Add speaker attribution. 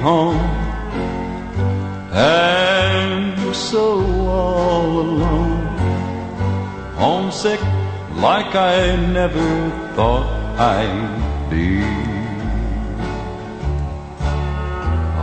Speaker 1: home. And so all alone, homesick like I never thought I'd be.